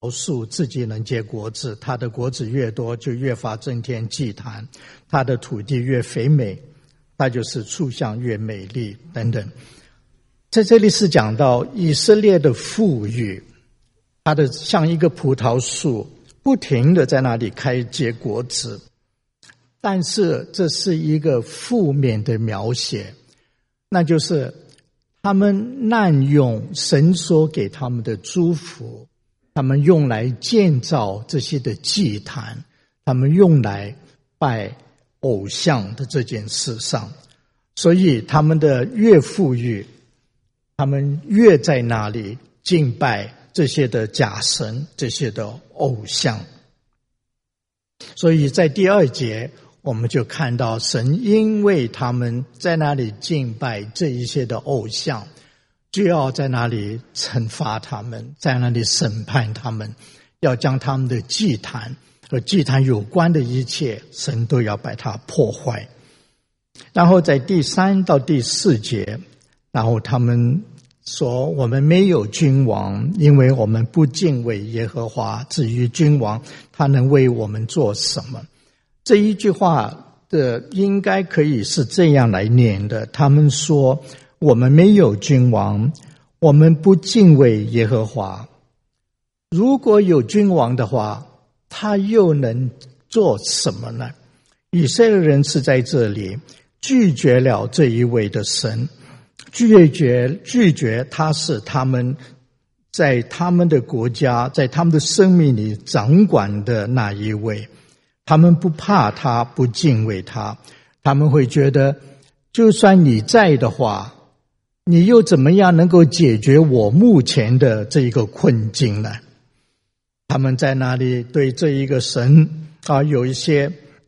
树自己能结果子，它的果子越多，就越发增添祭坛；它的土地越肥美，它就是畜相越美丽等等。在这里是讲到以色列的富裕，它的像一个葡萄树，不停的在那里开结果子。但是这是一个负面的描写，那就是他们滥用神所给他们的祝福，他们用来建造这些的祭坛，他们用来拜偶像的这件事上。所以他们的越富裕，他们越在那里敬拜这些的假神，这些的偶像。所以在第2节我们就看到神因为他们在那里敬拜这一些的偶像，就要在那里惩罚他们，在那里审判他们，要将他们的祭坛和祭坛有关的一切，神都要把它破坏。然后在第3到第4节，然后他们说我们没有君王，因为我们不敬畏耶和华，至于君王，他能为我们做什么？这一句话的应该可以是这样来念的，他们说我们没有君王，我们不敬畏耶和华。如果有君王的话，他又能做什么呢？以色列人是在这里拒绝了这一位的神，拒绝他是他们在他们的国家，在他们的生命里掌管的那一位。他们不怕他，不敬畏他，他们会觉得就算你在的话，你又怎么样能够解决我目前的这一个困境呢？他们在那里对这一个神有一些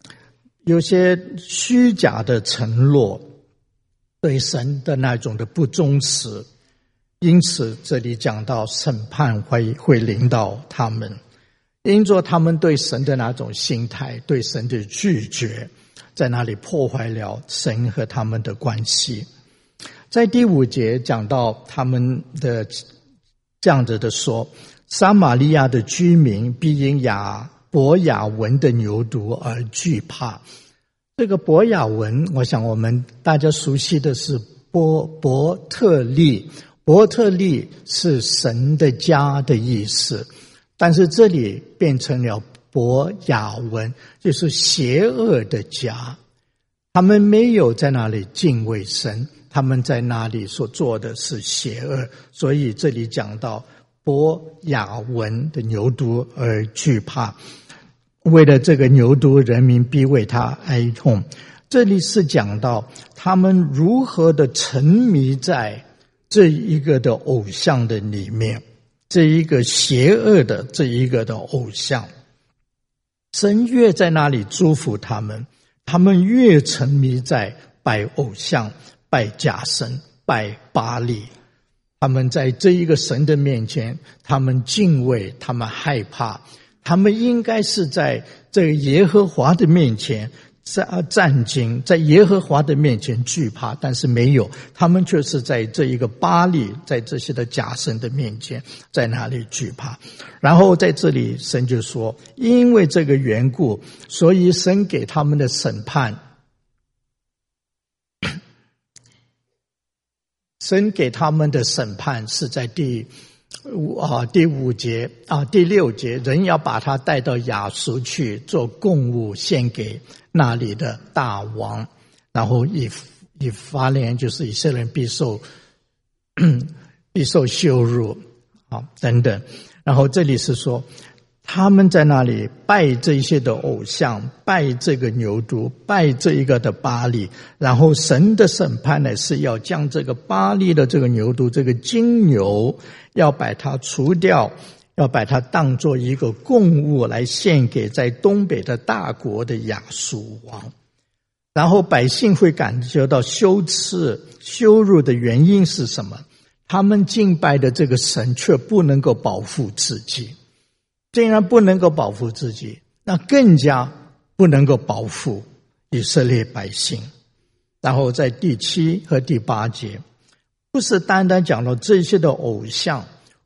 虚假的承诺，对神的那种的不忠实，因此这里讲到审判会临到他们。因着他们对神的那种心态，对神的拒绝，在那里破坏了神和他们的关系。在第5节讲到他们的这样子的说，撒玛利亚的居民必因伯雅文的牛犊而惧怕。这个伯雅文，我想我们大家熟悉的是伯特利，伯特利是神的家的意思，但是这里变成了伯雅文，就是邪恶的家。他们没有在那里敬畏神，他们在那里所做的是邪恶，所以这里讲到伯雅文的牛犊而惧怕。为了这个牛犊，人民必为他哀痛。这里是讲到他们如何的沉迷在这一个的偶像的里面，这一个邪恶的这一个的偶像。神越在那里祝福他们，他们越沉迷在拜偶像、拜假神、拜巴力。他们在这一个神的面前，他们敬畏，他们害怕，他们应该是在这个耶和华的面前战兢，在耶和华的面前惧怕，但是没有，他们却是在这一个巴力，在这些的假神的面前，在那里惧怕。然后在这里神就说，因为这个缘故，所以神给他们的审判，神给他们的审判是在第5节第6节，人要把他带到亚述去做供物，献给那里的大王，然后以法莲就是以色列人必受羞辱等等。然后这里是说他们在那里拜这些的偶像，拜这个牛犊，拜这一个的巴力，然后神的审判呢是要将这个巴力的这个牛犊，这个金牛，要把它除掉，要把它当作一个供物来献给在东北的大国的亚述王。然后百姓会感觉到羞耻羞辱的原因是什么？他们敬拜的这个神却不能够保护自己，既然不能够保护自己，那更加不能够保护以色列百姓。然后在第7和第8节，不是单单讲到这些的偶像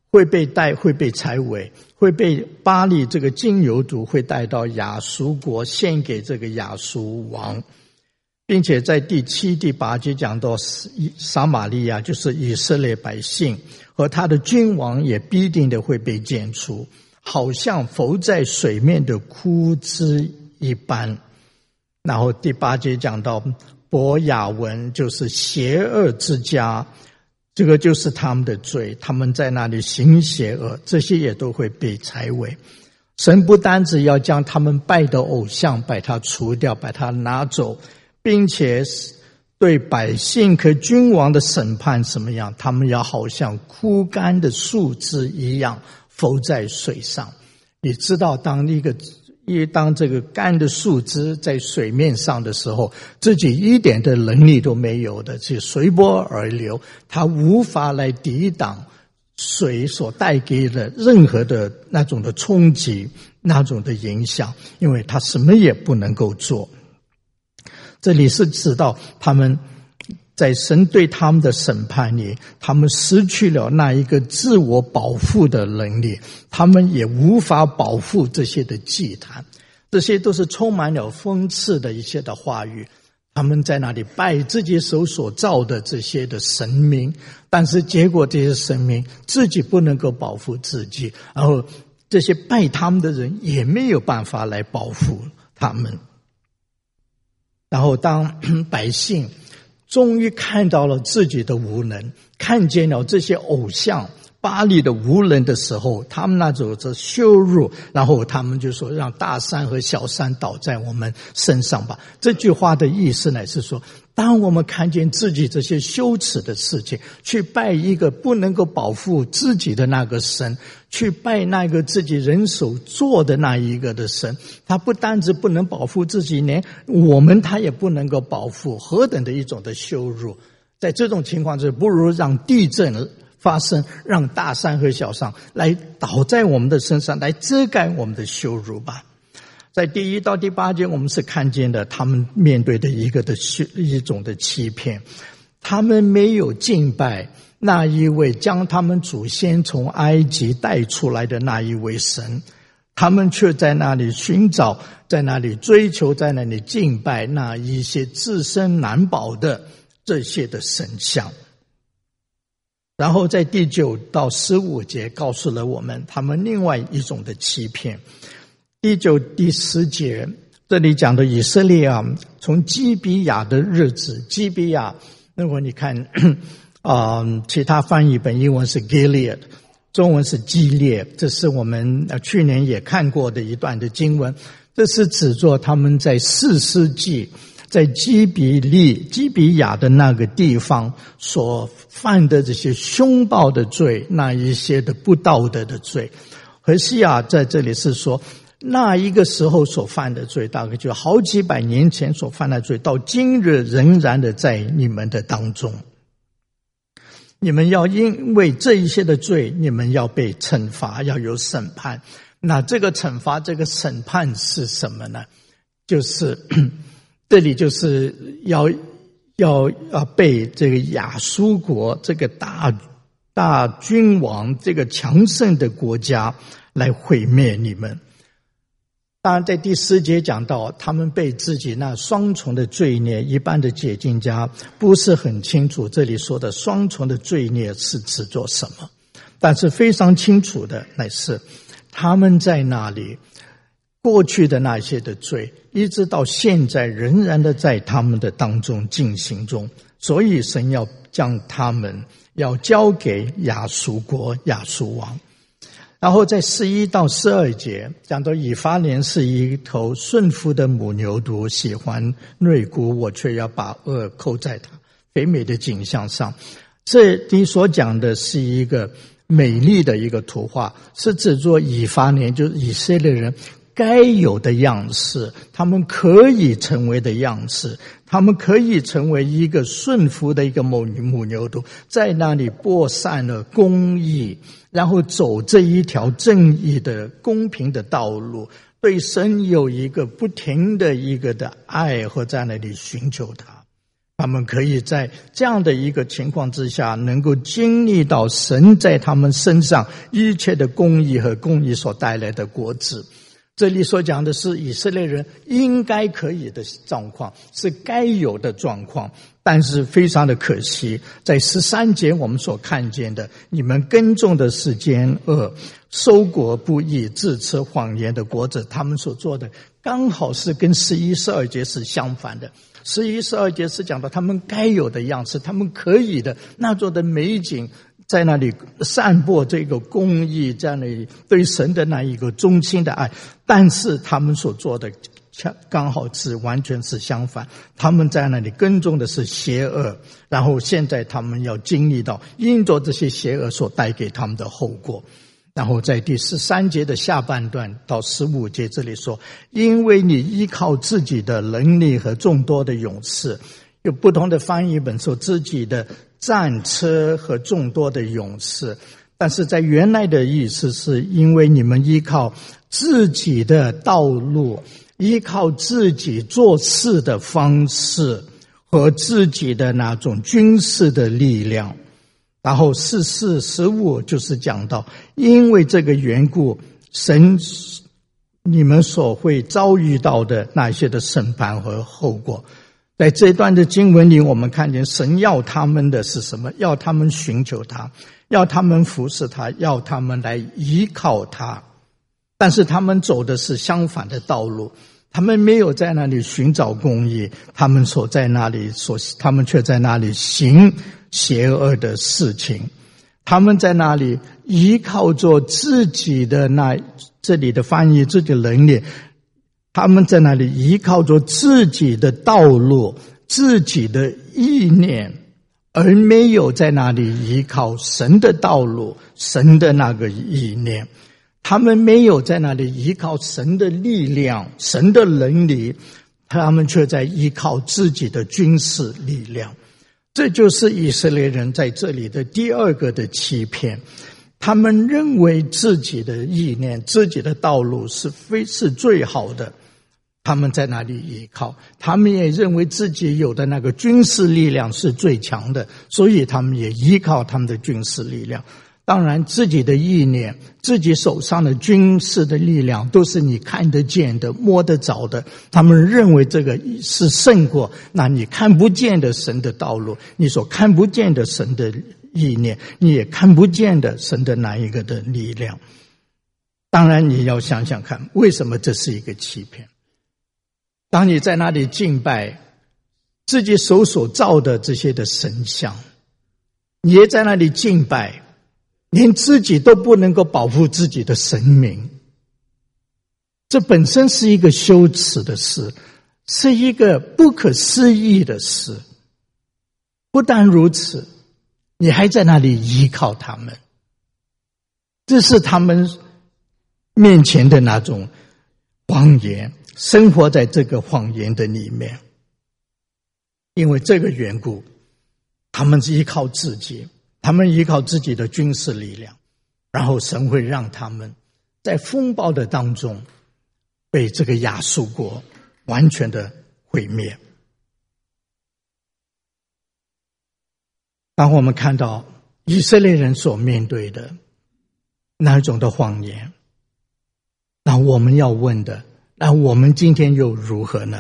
会被拆毁，会被巴力这个金牛犊会带到亚述国，献给这个亚述王，并且在第7、第8节讲到撒玛利亚，就是以色列百姓和他的君王也必定的会被剪除，好像浮在水面的枯枝一般。然后第8节讲到伯亚文，就是邪恶之家，这个就是他们的罪，他们在那里行邪恶，这些也都会被拆毁。神不单只要将他们拜的偶像把它除掉，把它拿走，并且对百姓和君王的审判什么样，他们要好像枯干的树枝一样浮在水上。你知道当这个干的树枝在水面上的时候，自己一点的能力都没有的，是随波而流，它无法来抵挡水所带给的任何的那种的冲击，那种的影响，因为它什么也不能够做。这里是指到他们在神对他们的审判里，他们失去了那一个自我保护的能力，他们也无法保护这些的祭坛，这些都是充满了讽刺的一些的话语。他们在那里拜自己手所造的这些的神明，但是结果这些神明自己不能够保护自己，然后这些拜他们的人也没有办法来保护他们。然后当百姓终于看到了自己的无能，看见了这些偶像巴力的无能的时候，他们那种的羞辱，然后他们就说让大山和小山倒在我们身上吧。这句话的意思呢是说，当我们看见自己这些羞耻的事情，去拜一个不能够保护自己的那个神，去拜那个自己人手做的那一个的神，他不单只不能保护自己，连我们他也不能够保护，何等的一种的羞辱。在这种情况之下，不如让地震发生，让大山和小山来倒在我们的身上，来遮盖我们的羞辱吧。在第1到第8节，我们是看见的他们面对的一种的欺骗，他们没有敬拜那一位将他们祖先从埃及带出来的那一位神，他们却在那里寻找，在那里追求，在那里敬拜那一些自身难保的这些的神像。然后在第9到15节告诉了我们他们另外一种的欺骗。第9、第10节这里讲的以色列啊，从基比亚的日子，基比亚如果你看其他翻译本英文是 Gilead， 中文是基列，这是我们去年也看过的一段的经文。这是指作他们在4世纪在基比亚的那个地方所犯的这些凶暴的罪，那一些的不道德的罪。何西阿在这里是说，那一个时候所犯的罪，大概就好几百年前所犯的罪，到今日仍然的在你们的当中。你们要因为这一些的罪，你们要被惩罚，要有审判。那这个惩罚，这个审判是什么呢？就是这里就是要被这个亚述国这个大君王，这个强盛的国家来毁灭你们。当然在第10节讲到他们被自己那双重的罪孽，一般的解经家不是很清楚这里说的双重的罪孽是指做什么，但是非常清楚的乃是他们在那里过去的那些的罪，一直到现在仍然的在他们的当中进行中，所以神要将他们要交给亚述国亚述王。然后在11到12节讲到以法莲是一头顺服的母牛犊，喜欢肋骨，我却要把轭扣在它肥美的景象上。这里所讲的是一个美丽的一个图画，是指作以法莲，就是以色列人该有的样式，他们可以成为的样式，他们可以成为一个顺服的一个母牛犊，在那里播散了公义，然后走这一条正义的公平的道路，对神有一个不停的一个的爱和在那里寻求他。 他们可以在这样的一个情况之下，能够经历到神在他们身上一切的公义和公义所带来的果子。这里所讲的是以色列人应该可以的状况，是该有的状况。但是非常的可惜，在13节我们所看见的，你们耕种的是奸恶，收果不义，自吃谎言的果子，他们所做的刚好是跟11、12节是相反的。11、12节是讲到他们该有的样式，他们可以的那座的美景，在那里散播这个公义，在那里对神的那一个忠心的爱。但是他们所做的刚好是完全是相反，他们在那里耕种的是邪恶，然后现在他们要经历到因着这些邪恶所带给他们的后果。然后在第13节的下半段到15节这里说，因为你依靠自己的能力和众多的勇士，有不同的翻译本说自己的战车和众多的勇士，但是在原来的意思是因为你们依靠自己的道路，依靠自己做事的方式和自己的那种军事的力量。然后14、15就是讲到，因为这个缘故，神你们所会遭遇到的那些的审判和后果。在这段的经文里，我们看见神要他们的是什么？要他们寻求他，要他们服侍他，要他们来依靠他。但是他们走的是相反的道路，他们没有在那里寻找公义，他们却在那里行邪恶的事情。他们在那里依靠着自己的这里的翻译自己的能力，他们在那里依靠着自己的道路，自己的意念，而没有在那里依靠神的道路，神的那个意念。他们没有在那里依靠神的力量，神的能力，他们却在依靠自己的军事力量。这就是以色列人在这里的第二个的欺骗。他们认为自己的意念，自己的道路是最好的，他们在那里依靠。他们也认为自己有的那个军事力量是最强的，所以他们也依靠他们的军事力量。当然自己的意念，自己手上的军事的力量都是你看得见的，摸得着的，他们认为这个是胜过那你看不见的神的道路，你所看不见的神的意念，你也看不见的神的那一个的力量。当然你要想想看，为什么这是一个欺骗？当你在那里敬拜自己手所造的这些的神像，你也在那里敬拜，连自己都不能够保护自己的神明，这本身是一个羞耻的事，是一个不可思议的事。不但如此，你还在那里依靠他们，这是他们面前的那种谎言，生活在这个谎言的里面。因为这个缘故，他们是依靠自己，他们依靠自己的军事力量，然后神会让他们在风暴的当中被这个亚述国完全的毁灭。当我们看到以色列人所面对的那种的谎言，那我们要问的，那我们今天又如何呢？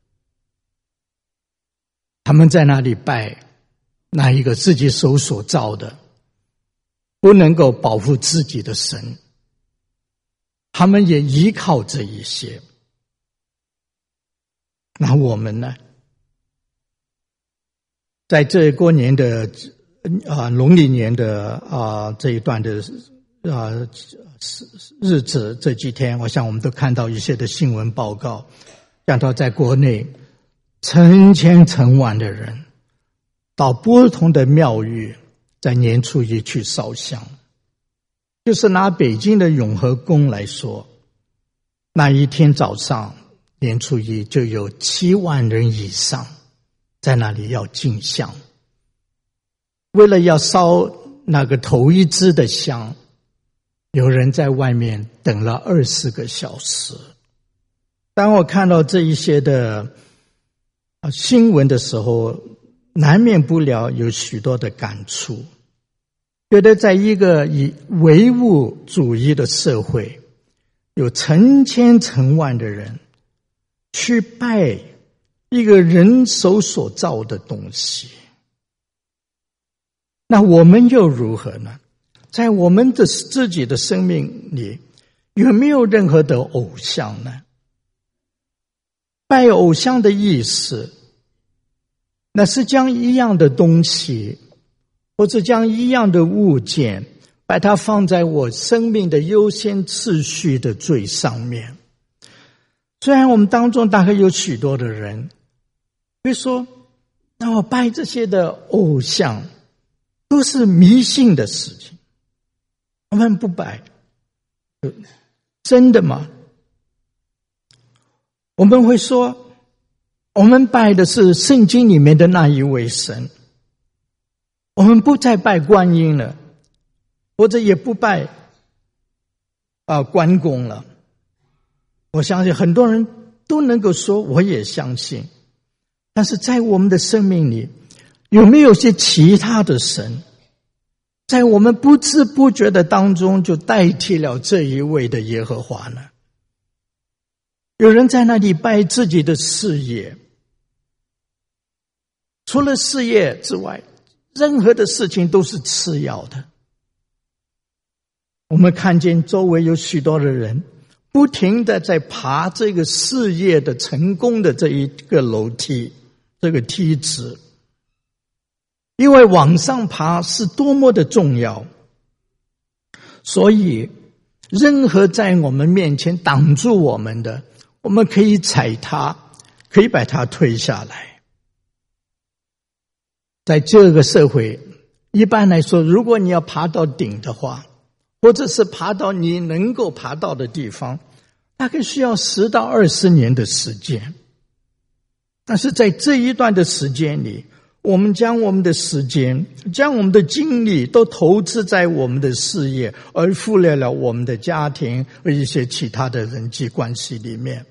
他们在那里拜那一个自己手所造的，不能够保护自己的神，他们也依靠这一些。那我们呢？在这过年的农历年的这一段的日子，这几天我想我们都看到一些的新闻报告，讲到在国内成千成万的人到不同的庙宇在年初一去烧香。就是拿北京的永和宫来说，那一天早上年初一就有7万人以上在那里要进香，为了要烧那个头一支的香，有人在外面等了20个小时。当我看到这一些的新闻的时候， 难免不了有许多的感触，觉得在一个以唯物主义的社会，有成千成万的人去拜一个人手所造的东西，那我们又如何呢？在我们的自己的生命里，有没有任何的偶像呢？拜偶像的意思，那是将一样的东西，或者将一样的物件，把它放在我生命的优先次序的最上面。虽然我们当中大概有许多的人会说，那我拜这些的偶像都是迷信的事情，我们不拜。真的吗？我们会说，我们拜的是圣经里面的那一位神，我们不再拜观音了，或者也不拜关公了。我相信很多人都能够说我也相信，但是在我们的生命里，有没有些其他的神在我们不知不觉的当中就代替了这一位的耶和华呢？有人在那里拜自己的事业，除了事业之外，任何的事情都是次要的。我们看见周围有许多的人不停地在爬这个事业的成功的这一个楼梯，这个梯子，因为往上爬是多么的重要，所以任何在我们面前挡住我们的，我们可以踩它，可以把它推下来。在这个社会，一般来说，如果你要爬到顶的话，或者是爬到你能够爬到的地方，大概需要10到20年的时间。但是在这一段的时间里，我们将我们的时间，将我们的精力都投资在我们的事业，而忽略了我们的家庭和一些其他的人际关系里面。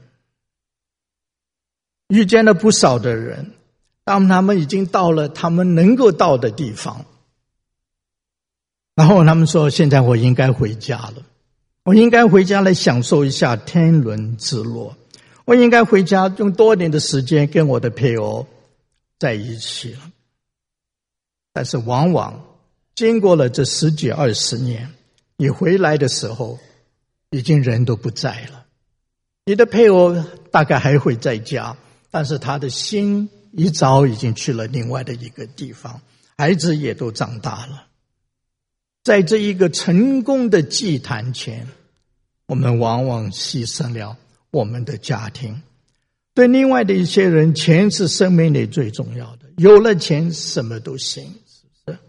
遇见了不少的人，当他们已经到了他们能够到的地方，然后他们说，现在我应该回家了，我应该回家来享受一下天伦之乐，我应该回家用多一点的时间跟我的配偶在一起了。但是往往经过了这10几20年，你回来的时候已经人都不在了，你的配偶大概还会在家，但是他的心一早已经去了另外的一个地方，孩子也都长大了。在这一个成功的祭坛前，我们往往牺牲了我们的家庭。对另外的一些人，钱是生命里最重要的，有了钱什么都行，是不是？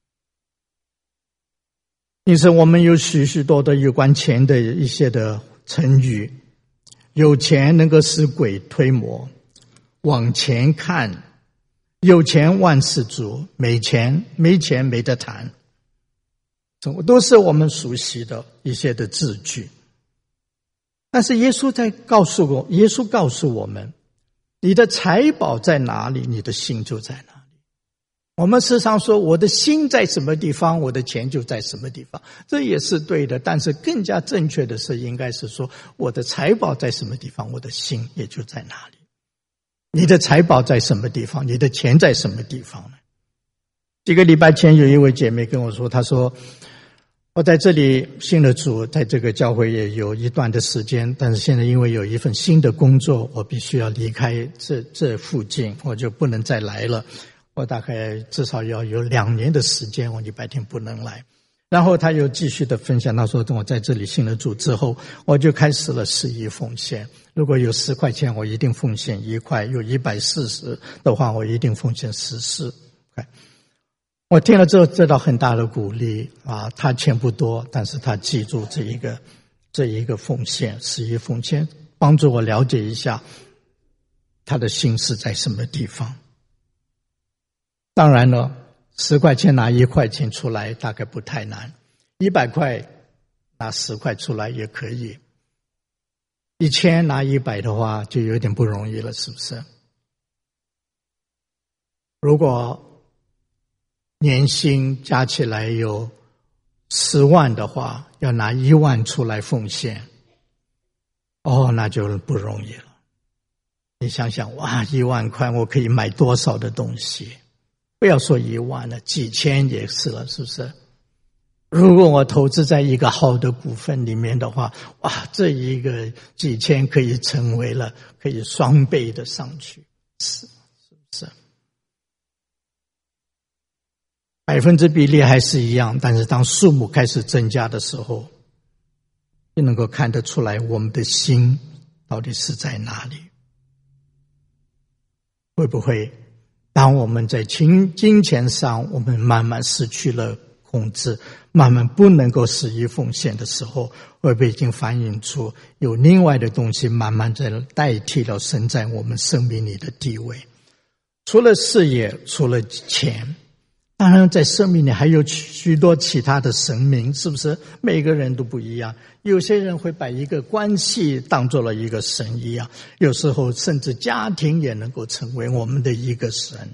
因此我们有许许多多有关钱的一些的成语，有钱能够使鬼推磨，往前看，有钱万事足，没钱没得谈，都是我们熟悉的一些的字句。但是耶稣告诉我们，你的财宝在哪里，你的心就在哪里。我们时常说，我的心在什么地方，我的钱就在什么地方，这也是对的，但是更加正确的是，应该是说，我的财宝在什么地方，我的心也就在哪里。你的财宝在什么地方，你的钱在什么地方呢？几个礼拜前有一位姐妹跟我说，她说，我在这里信了主，在这个教会也有一段的时间，但是现在因为有一份新的工作，我必须要离开这附近，我就不能再来了。我大概至少要有2年的时间，我礼拜天不能来。然后他又继续的分享，他说等我在这里信了主之后，我就开始了11奉献。如果有10块钱，我一定奉献1块；有140的话，我一定奉献14块。我听了之后得到很大的鼓励啊！他钱不多，但是他记住这一个奉献，11奉献，帮助我了解一下他的心是在什么地方。当然了，10块钱拿1块钱出来大概不太难，100块拿10块出来也可以，1000拿100的话就有点不容易了，是不是？ 如果年薪加起来有10万的话，要拿1万出来奉献，那就不容易了。你想想，哇，1万块我可以买多少的东西？不要说1万了，几千也是了，是不是？如果我投资在一个好的股份里面的话，哇，这一个几千可以成为了，可以双倍的上去，是不是？百分之比例还是一样，但是当数目开始增加的时候，就能够看得出来我们的心到底是在哪里。会不会当我们在金钱上我们慢慢失去了控制，慢慢不能够施予奉献的时候，会不会已经反映出有另外的东西慢慢在代替了神在我们生命里的地位？除了事业，除了钱，当然在生命里还有许多其他的神明，是不是？每个人都不一样，有些人会把一个关系当作了一个神一样，有时候甚至家庭也能够成为我们的一个神。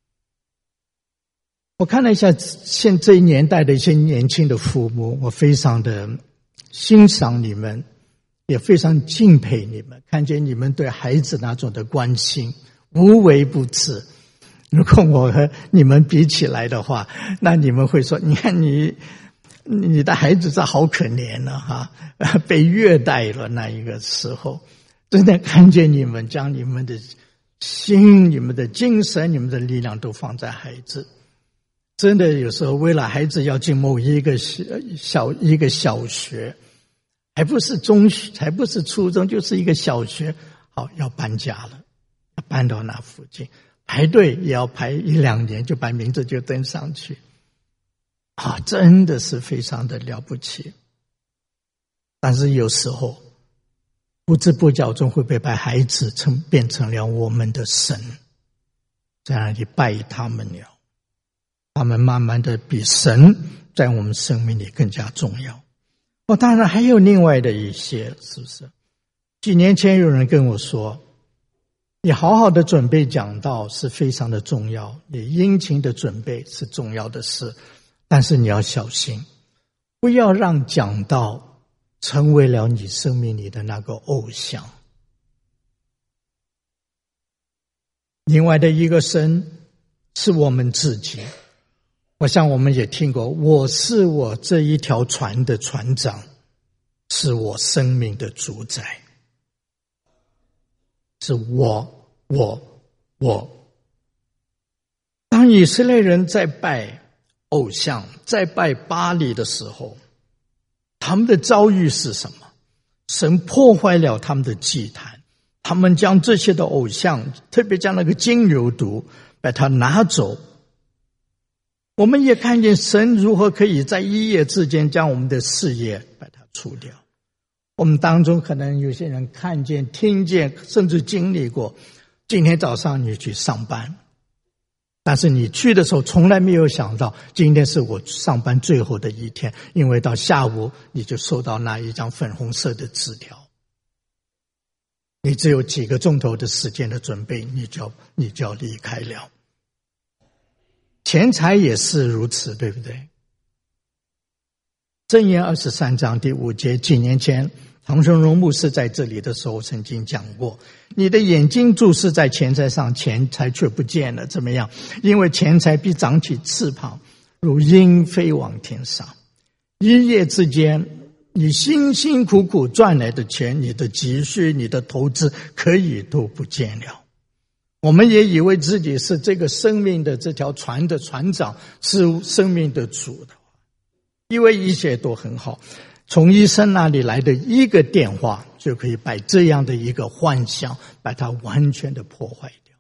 我看了一下现这一年代的一些年轻的父母，我非常的欣赏你们，也非常敬佩你们，看见你们对孩子那种的关心，无微不至。如果我和你们比起来的话，那你们会说，你看你的孩子这好可怜了被虐待了那一个时候，真的看见你们将你们的心、你们的精神、你们的力量都放在孩子。真的有时候为了孩子要进某一个小学，还不是中学，还不是初中，就是一个小学，好，要搬家了，要搬到那附近，排队也要排1-2年，就把名字就登上去。真的是非常的了不起。但是有时候不知不觉中会被把孩子变成了我们的神，在那里拜他们了。他们慢慢的比神在我们生命里更加重要。当然还有另外的一些，是不是？几年前有人跟我说，你好好的准备讲道是非常的重要，你殷勤的准备是重要的事，但是你要小心，不要让讲道成为了你生命里的那个偶像。另外的一个神是我们自己。我想我们也听过，我是我这一条船的船长，是我生命的主宰，是我。当以色列人在拜偶像，在拜巴力的时候，他们的遭遇是什么？神破坏了他们的祭坛，他们将这些的偶像，特别将那个金牛犊把它拿走。我们也看见神如何可以在一夜之间将我们的事业把它除掉。我们当中可能有些人看见、听见，甚至经历过，今天早上你去上班，但是你去的时候从来没有想到今天是我上班最后的一天，因为到下午你就收到那一张粉红色的纸条，你只有几个钟头的时间的准备，你就要离开了。钱财也是如此，对不对？箴言23章第5节，几年前唐雄荣牧师在这里的时候曾经讲过，你的眼睛注视在钱财上，钱财却不见了，怎么样？因为钱财必长起翅膀，如鹰飞往天上。一夜之间，你辛辛苦苦赚来的钱，你的积蓄，你的投资，可以都不见了。我们也以为自己是这个生命的这条船的船长，是生命的主的，因为一切都很好，从医生那里来的一个电话就可以把这样的一个幻想把它完全的破坏掉。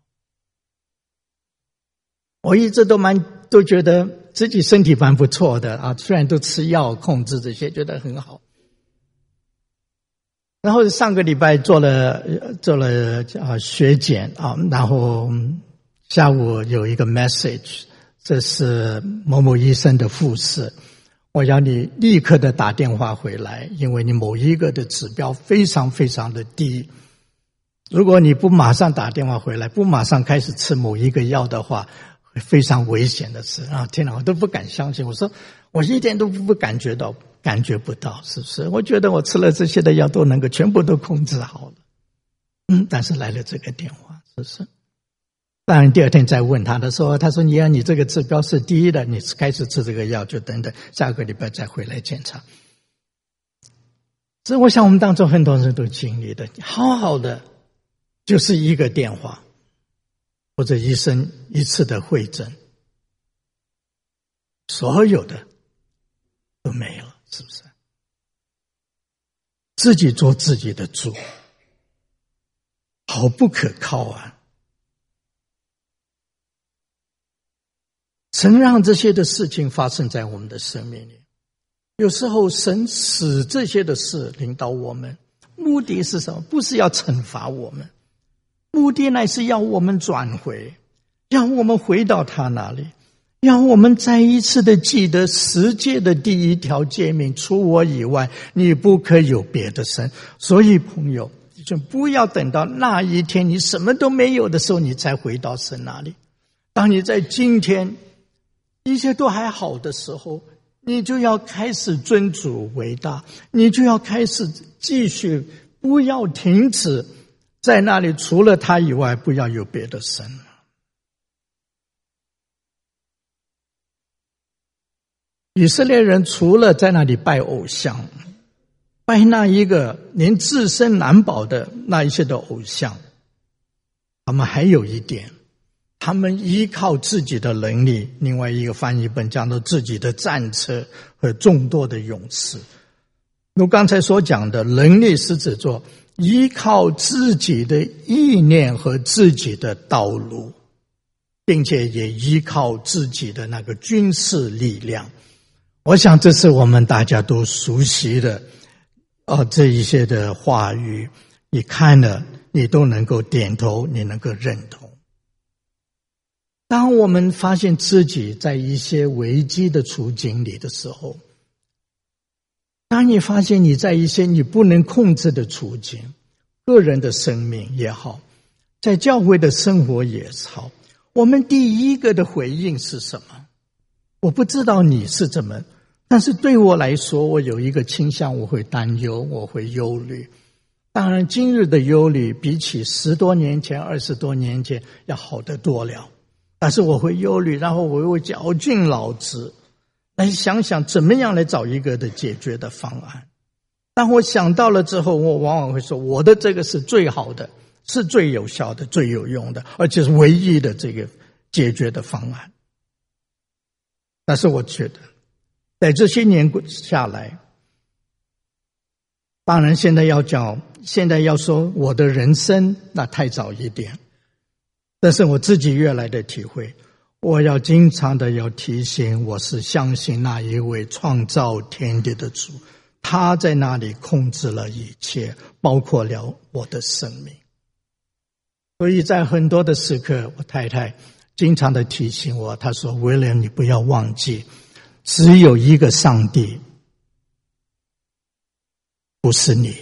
我一直都觉得自己身体蛮不错的虽然都吃药控制这些，觉得很好。然后上个礼拜做了血检然后下午有一个 message， 这是某某医生的护士，我要你立刻的打电话回来，因为你某一个的指标非常非常的低，如果你不马上打电话回来，不马上开始吃某一个药的话， 非常危险的事啊！天哪，我都不敢相信。我说我一点都不感觉不到，是不是？我觉得我吃了这些的药都能够全部都控制好了。但是来了这个电话，是不是？当然第二天再问他的时候，他说你这个指标是低的，你开始吃这个药就等等，下个礼拜再回来检查。所以我想我们当中很多人都经历的，好好的就是一个电话或者医生一次的会诊，所有的都没了，是不是？自己做自己的主，好不可靠啊！神让这些的事情发生在我们的生命里，有时候神使这些的事领导我们，目的是什么？不是要惩罚我们，目的乃是要我们转回，让我们回到他那里，让我们再一次的记得十诫的第一条诫命：除我以外，你不可有别的神。所以朋友，就不要等到那一天你什么都没有的时候，你才回到神那里。当你在今天一切都还好的时候，你就要开始尊主为大，你就要开始继续，不要停止在那里，除了他以外不要有别的神。以色列人除了在那里拜偶像，拜那一个连自身难保的那一些的偶像，他们还有一点，他们依靠自己的能力，另外一个翻译本讲到自己的战车和众多的勇士。如刚才所讲的能力是指做依靠自己的意念和自己的道路，并且也依靠自己的那个军事力量。我想这是我们大家都熟悉的这一些的话语，你看了你都能够点头，你能够认同。当我们发现自己在一些危机的处境里的时候，当你发现你在一些你不能控制的处境，个人的生命也好，在教会的生活也好，我们第一个的回应是什么？我不知道你是怎么，但是对我来说，我有一个倾向，我会担忧，我会忧虑。当然今日的忧虑比起10多年前20多年前要好得多了，但是我会忧虑，然后我会绞尽脑汁来想想怎么样来找一个的解决的方案。当我想到了之后，我往往会说我的这个是最好的，是最有效的，最有用的，而且是唯一的这个解决的方案。但是我觉得在这些年下来，当然现在要说我的人生，那太早一点，但是我自己越来的体会，我要经常的要提醒，我是相信那一位创造天地的主，他在那里控制了一切，包括了我的生命。所以在很多的时刻，我太太经常的提醒我，她说 William 你不要忘记，只有一个上帝，不是你。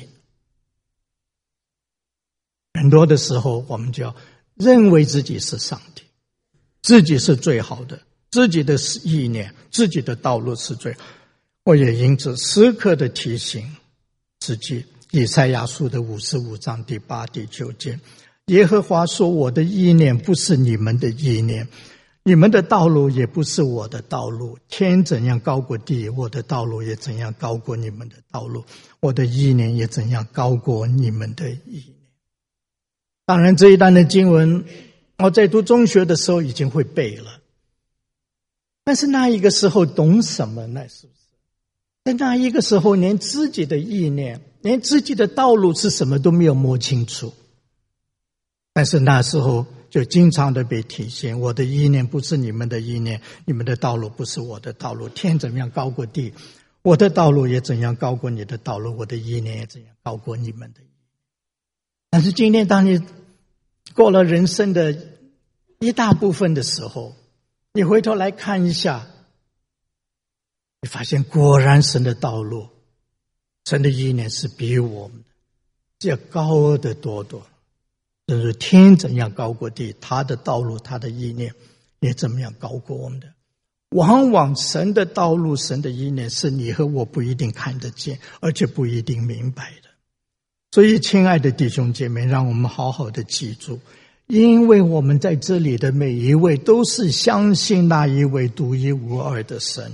很多的时候我们就要认为自己是上帝，自己是最好的，自己的意念，自己的道路是最好。我也因此时刻的提醒自己，以赛亚书的55章第8、第9节，耶和华说，我的意念不是你们的意念，你们的道路也不是我的道路。天怎样高过地，我的道路也怎样高过你们的道路，我的意念也怎样高过你们的意念。当然这一段的经文我在读中学的时候已经会背了，但是那一个时候懂什么呢？是不是在那一个时候连自己的意念，连自己的道路是什么都没有摸清楚？但是那时候就经常的被提醒，我的意念不是你们的意念，你们的道路不是我的道路。天怎么样高过地，我的道路也怎样高过你的道路，我的意念也怎样高过你们的意念。但是今天当你过了人生的一大部分的时候，你回头来看一下，你发现果然神的道路，神的意念是比我们要高得多多。就是天怎样高过地，他的道路，他的意念也怎么样高过我们的。往往神的道路，神的意念是你和我不一定看得见，而且不一定明白的。所以亲爱的弟兄姐妹，让我们好好的记住，因为我们在这里的每一位都是相信那一位独一无二的神，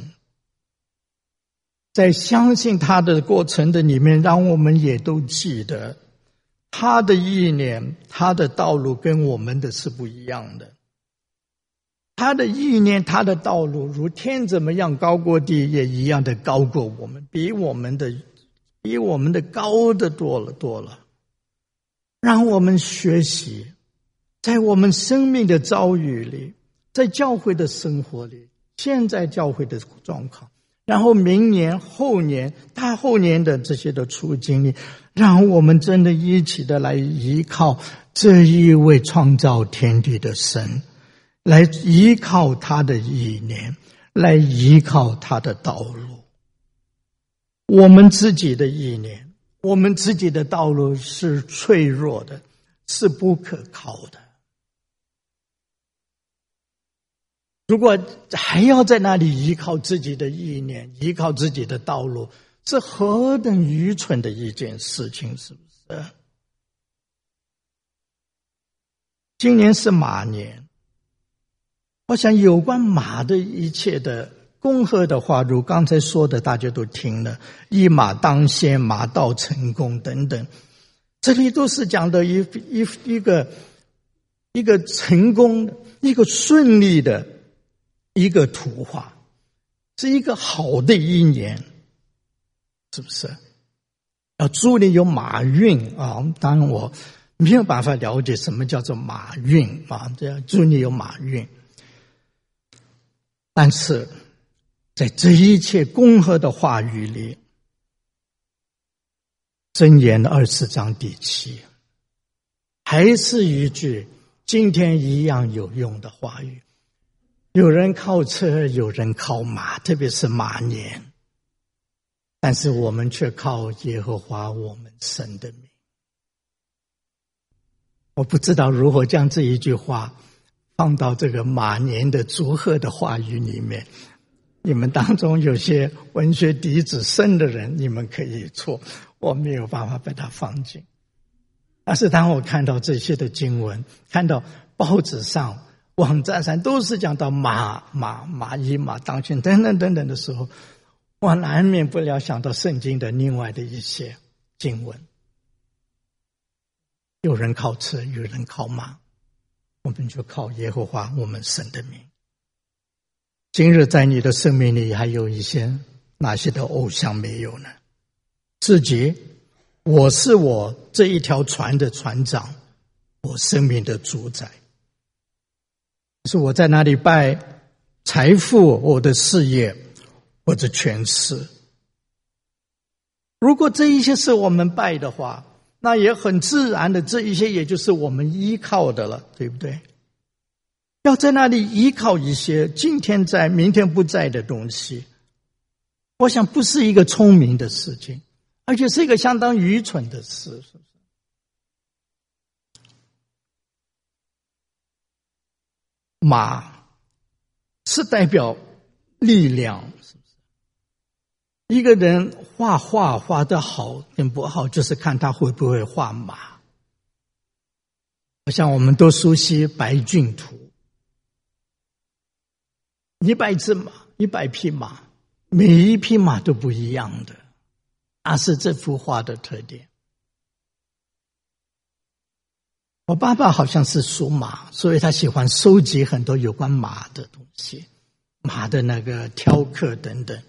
在相信他的过程的里面，让我们也都记得他的意念，他的道路跟我们的是不一样的。他的意念，他的道路如天怎么样高过地，也一样的高过我们，比我们的高的多了。让我们学习，在我们生命的遭遇里，在教会的生活里，现在教会的状况，然后明年、后年、大后年的这些的处境里，让我们真的一起的来依靠这一位创造天地的神，来依靠他的意念，来依靠他的道路。我们自己的意念，我们自己的道路是脆弱的，是不可靠的。如果还要在那里依靠自己的意念，依靠自己的道路，是何等愚蠢的一件事情，是不是？今年是马年，我想有关马的一切的恭贺的话，如刚才说的大家都听了，一马当先，马到成功等等，这里都是讲的一个成功的，一个顺利的一个图画，是一个好的一年，是不是？要祝你有马运啊！当然我没有办法了解什么叫做马运啊，这样祝你有马运。但是在这一切恭贺的话语里，箴言20章第7还是一句今天一样有用的话语。有人靠车，有人靠马，特别是马年，但是我们却靠耶和华我们神的名。我不知道如何将这一句话放到这个马年的祝贺的话语里面。你们当中有些文学底子深的人，你们可以错，我没有办法把它放进。但是当我看到这些的经文，看到报纸上、网站上都是讲到马一马当先等等等等的时候，我难免不了想到圣经的另外的一些经文。有人靠车，有人靠马，我们就靠耶和华我们神的名。今日在你的生命里还有一些哪些的偶像没有呢？自己，我是我这一条船的船长，我生命的主宰。是我在哪里拜财富、我的事业或者权势。如果这一些是我们拜的话，那也很自然的，这一些也就是我们依靠的了，对不对？要在那里依靠一些今天在明天不在的东西，我想不是一个聪明的事情，而且是一个相当愚蠢的事，是不是？马是代表力量，是不是？一个人画画画得好跟不好，就是看他会不会画马。我想我们都熟悉白骏图，100只马，100匹马，每一匹马都不一样的，那是这幅画的特点。我爸爸好像是属马，所以他喜欢收集很多有关马的东西，马的那个雕刻等等，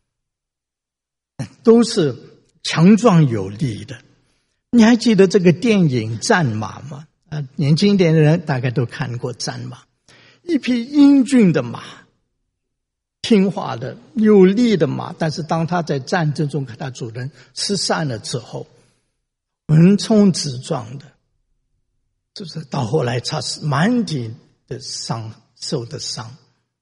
都是强壮有力的。你还记得这个电影《战马》吗？年轻一点的人大概都看过《战马》，一匹英俊的马，听话的有力的马，但是当他在战争中跟他主人失散了之后，横冲直撞的，就是到后来他是满体的伤，受的伤。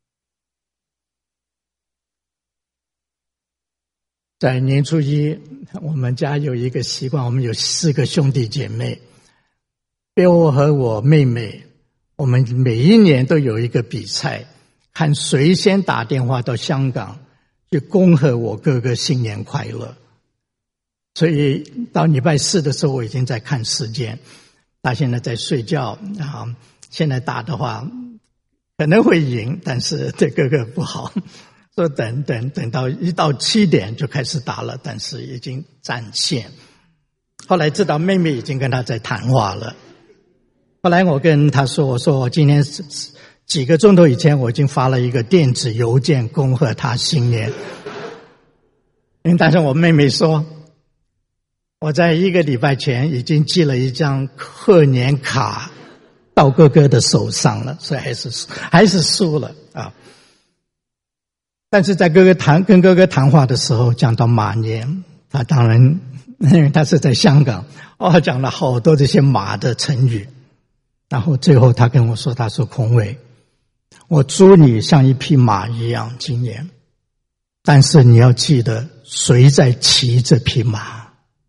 在年初一，我们家有一个习惯，我们有4个兄弟姐妹，被我和我妹妹， 我们每一年都有一个比赛，看谁先打电话到香港去恭贺我哥哥新年快乐。所以到礼拜四的时候，我已经在看时间，他现在在睡觉啊。现在打的话可能会赢，但是对哥哥不好，说等到1到7点就开始打了，但是已经占线。后来知道妹妹已经跟他在谈话了。后来我跟他说，我说我今天几个钟头以前我已经发了一个电子邮件恭贺他新年。但是我妹妹说，我在1个礼拜前已经寄了一张贺年卡到哥哥的手上了，所以还是输了啊。但是在跟哥哥谈话的时候，讲到马年，他当然因为他是在香港，讲了好多这些马的成语。然后最后他跟我说，他说孔伟，我祝你像一匹马一样今年，但是你要记得谁在骑这匹马。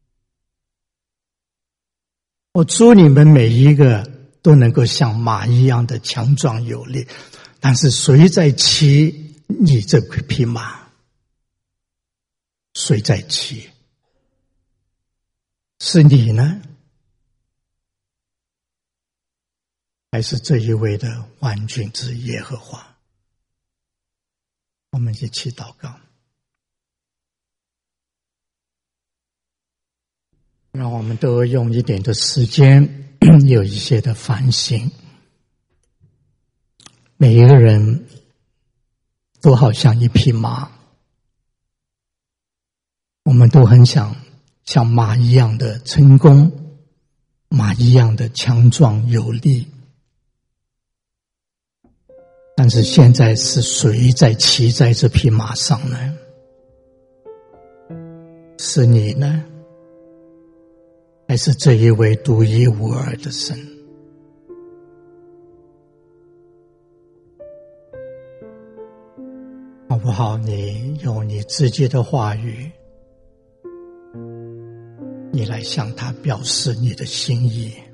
我祝你们每一个都能够像马一样的强壮有力，但是谁在骑你这匹马？谁在骑？是你呢？还是这一位的万军之耶和华？我们一起祷告，让我们都用一点的时间，有一些的反省。每一个人都好像一匹马，我们都很想像马一样的成功，马一样的强壮有力。但是现在是谁在骑在这匹马上呢？是你呢？还是这一位独一无二的神？好不好？你用你自己的话语，你来向他表示你的心意。